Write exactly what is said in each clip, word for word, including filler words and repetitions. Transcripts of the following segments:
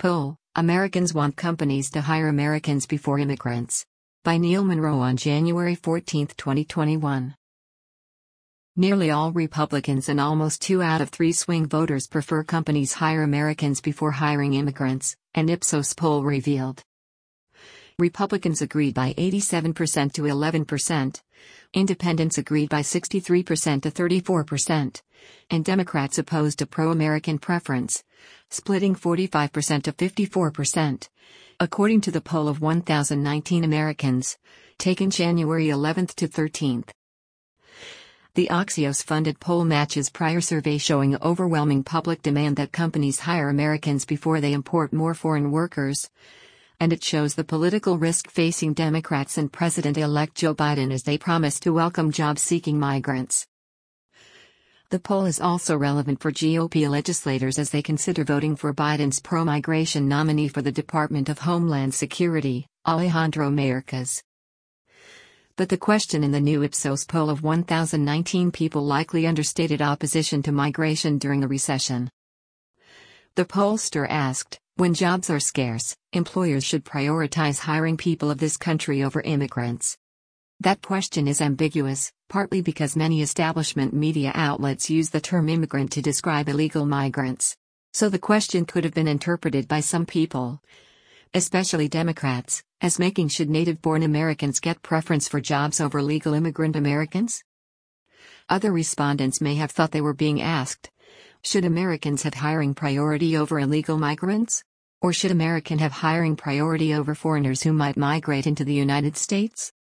Poll: Americans want companies to hire Americans before immigrants. By Neil Monroe on January fourteenth, twenty twenty-one. Nearly all Republicans and almost two out of three swing voters prefer companies hire Americans before hiring immigrants, an Ipsos poll revealed. Republicans agreed by eighty-seven percent to eleven percent, Independents agreed by sixty-three percent to thirty-four percent, and Democrats opposed a pro-American preference, splitting forty-five percent to fifty-four percent, according to the poll of one thousand nineteen Americans, taken January eleventh to thirteenth. The Axios-funded poll matches prior survey showing overwhelming public demand that companies hire Americans before they import more foreign workers, and it shows the political risk facing Democrats and President-elect Joe Biden as they promise to welcome job-seeking migrants. The poll is also relevant for G O P legislators as they consider voting for Biden's pro-migration nominee for the Department of Homeland Security, Alejandro Mayorkas. But the question in the new Ipsos poll of one thousand nineteen people likely understated opposition to migration during a recession. The pollster asked, when jobs are scarce, employers should prioritize hiring people of this country over immigrants. That question is ambiguous, partly because many establishment media outlets use the term immigrant to describe illegal migrants. So the question could have been interpreted by some people, especially Democrats, as making should native-born Americans get preference for jobs over legal immigrant Americans? Other respondents may have thought they were being asked, should Americans have hiring priority over illegal migrants? Or should American have hiring priority over foreigners who might migrate into the United States?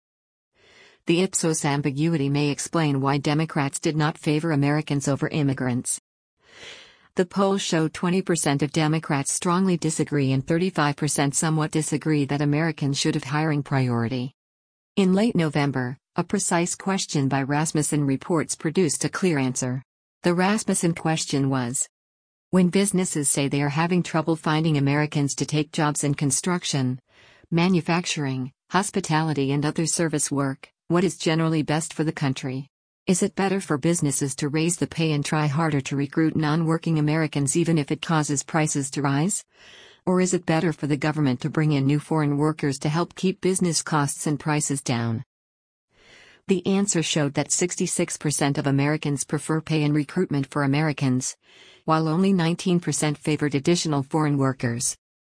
The Ipsos ambiguity may explain why Democrats did not favor Americans over immigrants. The poll showed twenty percent of Democrats strongly disagree and thirty-five percent somewhat disagree that Americans should have hiring priority. In late November, a precise question by Rasmussen Reports produced a clear answer. The Rasmussen question was: when businesses say they are having trouble finding Americans to take jobs in construction, manufacturing, hospitality and other service work, what is generally best for the country? Is it better for businesses to raise the pay and try harder to recruit non-working Americans even if it causes prices to rise? Or is it better for the government to bring in new foreign workers to help keep business costs and prices down? The answer showed that sixty-six percent of Americans prefer pay and recruitment for Americans, while only nineteen percent favored additional foreign workers.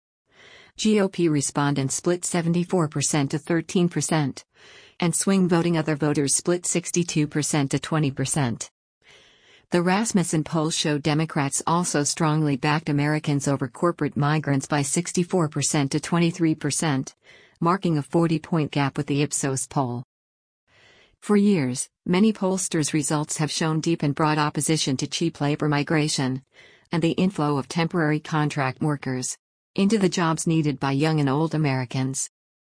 G O P respondents split seventy-four percent to thirteen percent, and swing voting other voters split sixty-two percent to twenty percent. The Rasmussen poll showed Democrats also strongly backed Americans over corporate migrants by sixty-four percent to twenty-three percent, marking a forty-point gap with the Ipsos poll. For years, many pollsters' results have shown deep and broad opposition to cheap labor migration and the inflow of temporary contract workers into the jobs needed by young and old Americans.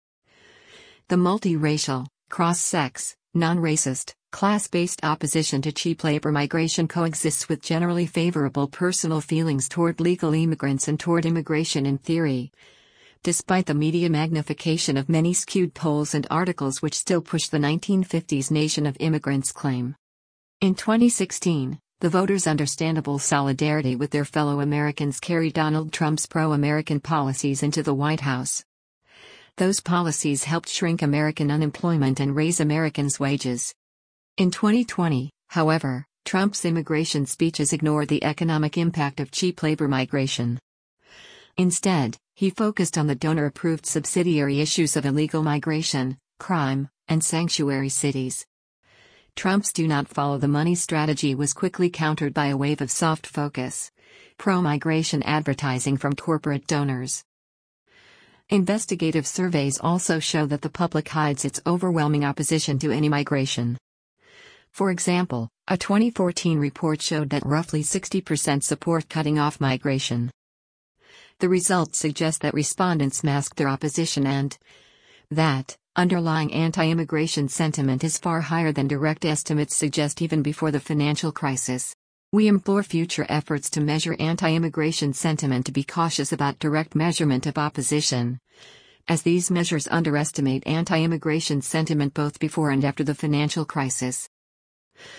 The multiracial, cross-sex, non-racist, class-based opposition to cheap labor migration coexists with generally favorable personal feelings toward legal immigrants and toward immigration in theory, despite the media magnification of many skewed polls and articles which still push the nineteen fifties nation of immigrants claim. In twenty sixteen, the voters' understandable solidarity with their fellow Americans carried Donald Trump's pro-American policies into the White House. Those policies helped shrink American unemployment and raise Americans' wages. In twenty twenty, however, Trump's immigration speeches ignored the economic impact of cheap labor migration. Instead, he focused on the donor-approved subsidiary issues of illegal migration, crime, and sanctuary cities. Trump's do not follow the money strategy was quickly countered by a wave of soft focus, pro-migration advertising from corporate donors. Investigative surveys also show that the public hides its overwhelming opposition to any migration. For example, a twenty fourteen report showed that roughly sixty percent support cutting off migration. The results suggest that respondents masked their opposition and that underlying anti-immigration sentiment is far higher than direct estimates suggest even before the financial crisis. We implore future efforts to measure anti-immigration sentiment to be cautious about direct measurement of opposition, as these measures underestimate anti-immigration sentiment both before and after the financial crisis.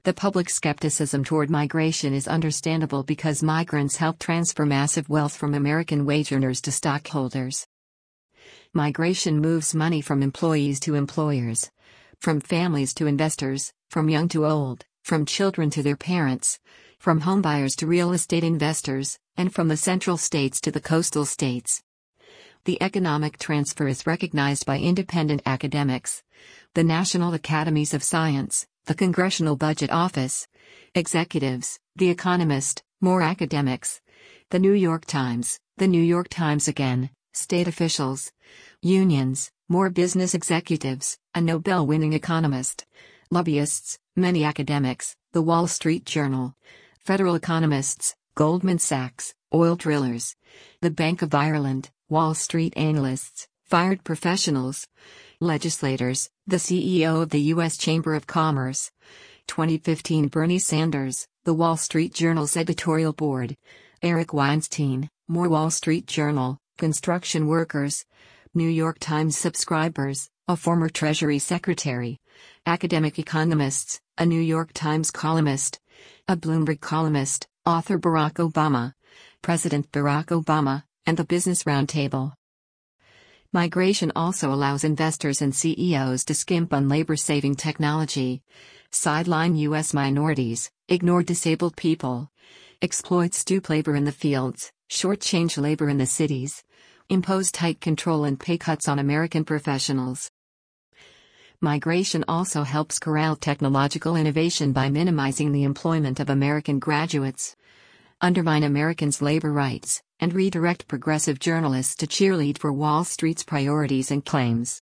The public skepticism toward migration is understandable because migrants help transfer massive wealth from American wage earners to stockholders. Migration moves money from employees to employers, from families to investors, from young to old, from children to their parents, from homebuyers to real estate investors, and from the central states to the coastal states. The economic transfer is recognized by independent academics, the National Academies of Science, the Congressional Budget Office, executives, The Economist, more academics, the New York Times, the New York Times again, state officials, unions, more business executives, a Nobel-winning economist, lobbyists, many academics, the Wall Street Journal, federal economists, Goldman Sachs, oil drillers, the Bank of Ireland, Wall Street analysts, fired professionals, legislators, the C E O of the U S Chamber of Commerce. twenty fifteen Bernie Sanders, the Wall Street Journal's editorial board, Eric Weinstein, more Wall Street Journal, construction workers, New York Times subscribers, a former Treasury Secretary, academic economists, a New York Times columnist, a Bloomberg columnist, author Barack Obama, President Barack Obama, and the Business Roundtable. Migration also allows investors and C E Os to skimp on labor-saving technology, sideline U S minorities, ignore disabled people, exploit stoop labor in the fields, shortchange labor in the cities, impose tight control and pay cuts on American professionals. Migration also helps corral technological innovation by minimizing the employment of American graduates, undermine Americans' labor rights, and redirect progressive journalists to cheerlead for Wall Street's priorities and claims.